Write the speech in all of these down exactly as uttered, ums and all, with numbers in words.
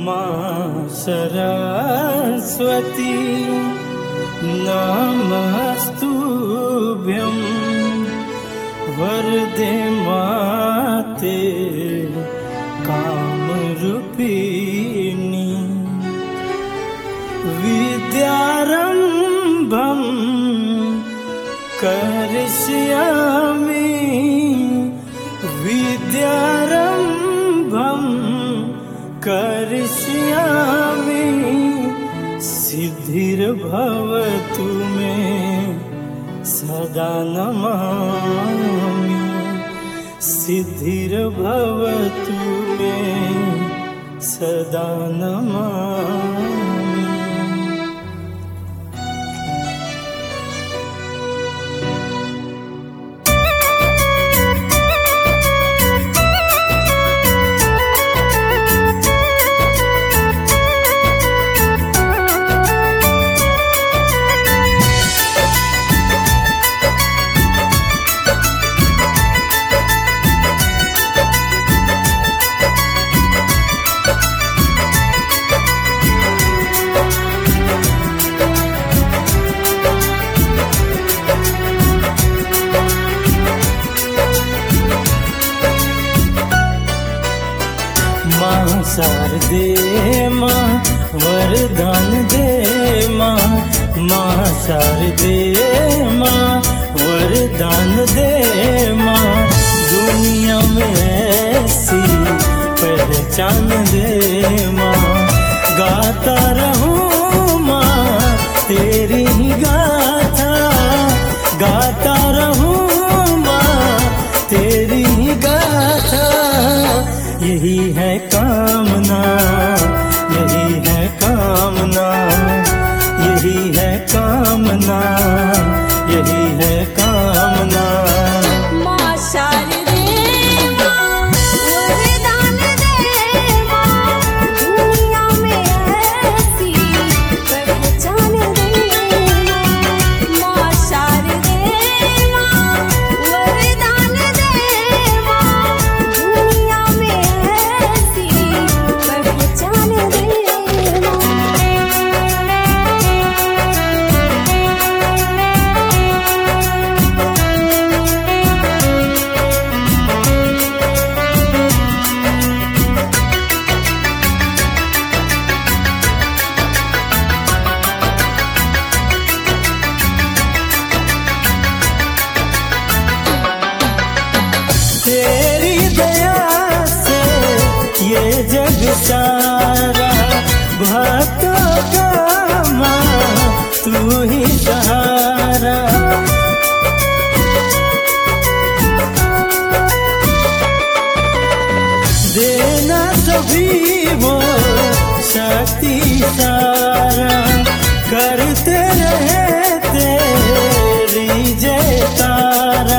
माँ सरस्वती नमस्तुभ्यं वरदे माते कामरूपिणी विद्यारम्भं करिष्यामि विद्यारम्भं करिष्यामि सिद्धिर्भवतु मे सदा नमामि सिद्धिर्भवतु मे सदा नमामि। माँ शारदे माँ वरदान दे माँ माँ शारदे माँ वरदान दे माँ दुनिया में ऐसी पहचान दे माँ गाता रहूं माँ तेरी ही गाथा गाता रहूं माँ तेरी ही गाथा यही है कामना यही है कामना यही है कामना यही है कामना। माँ शारदे माँ वरदान दे माँ दुनिया में ऐसी पहचान दे माँ शारदे माँ वरदान दे माँ दुनिया में ऐसी पहचान दे तेरी दया से ये जग सारा भक्तों का माँ तू ही सहारा देना सभी वो शक्ति सारा करते रहे तेरी जयकारा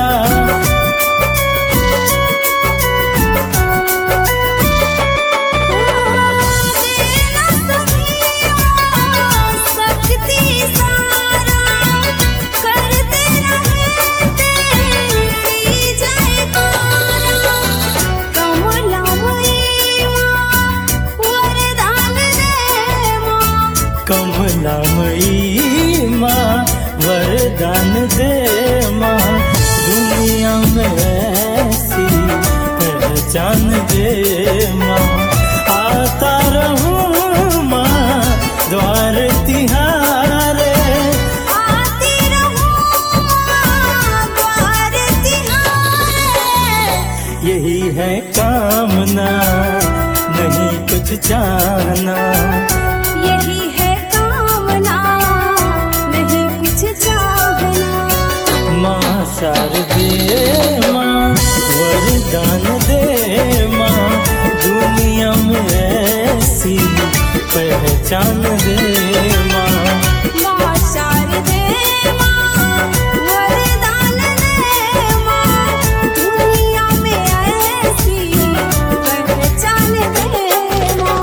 कमलामयी माँ वरदान दे माँ दुनिया में ऐसी पहचान दे माँ आता रहूं माँ द्वार तिहारे आती रहूं माँ द्वार तिहारे यही है कामना नहीं कुछ चाहना यही है कामना नहीं कुछ चाहना। माँ शारदे माँ वरदान दे माँ दुनिया में ऐसी पहचान दे माँ माँ शारदे माँ वरदान दे माँ दुनिया में ऐसी पहचान दे माँ।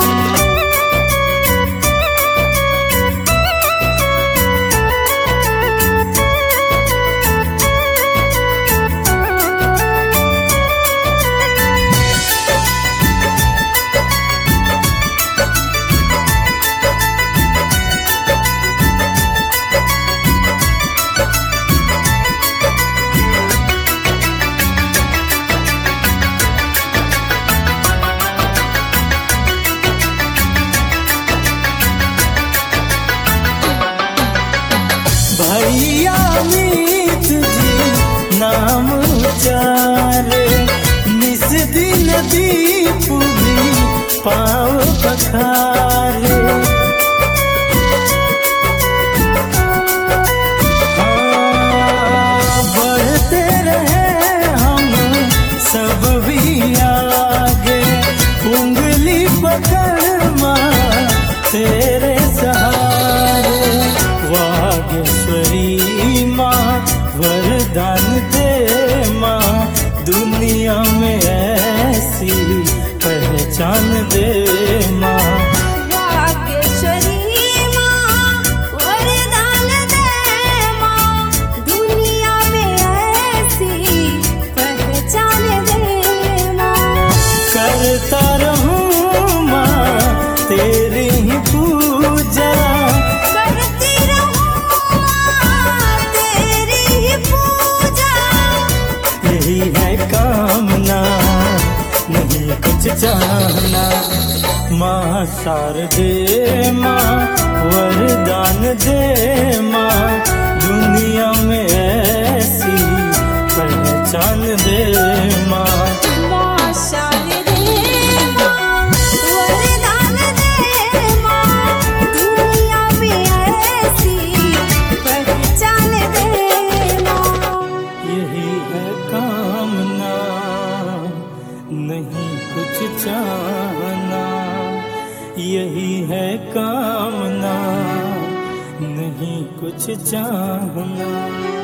दीप भी पाँव पखारे। हाँ, बढ़ते रहे हम सब भी आगे, उंगली पकड़ माँ तेरे सहारे। वागेश्वरी माँ वरदान दे माँ, दुनिया में ऐसी पहचान दे माँ। वागेश्वरी माँ वरदान दे माँ, दुनिया में ऐसी पहचान दे माँ। करता रहूं माँ तेरी ही पूजा, करती रहूं माँ तेरी ही पूजा। यही है कामना नहीं कुछ चाहना। माँ शारदे माँ वरदान दे माँ, दुनिया में ऐसी पहचान दे माँ। माँ शारदे माँ वरदान दे माँ, दुनिया में ऐसी पहचान दे माँ। यही है कामना नहीं कुछ चाहना, यही है कामना नहीं कुछ चाहना।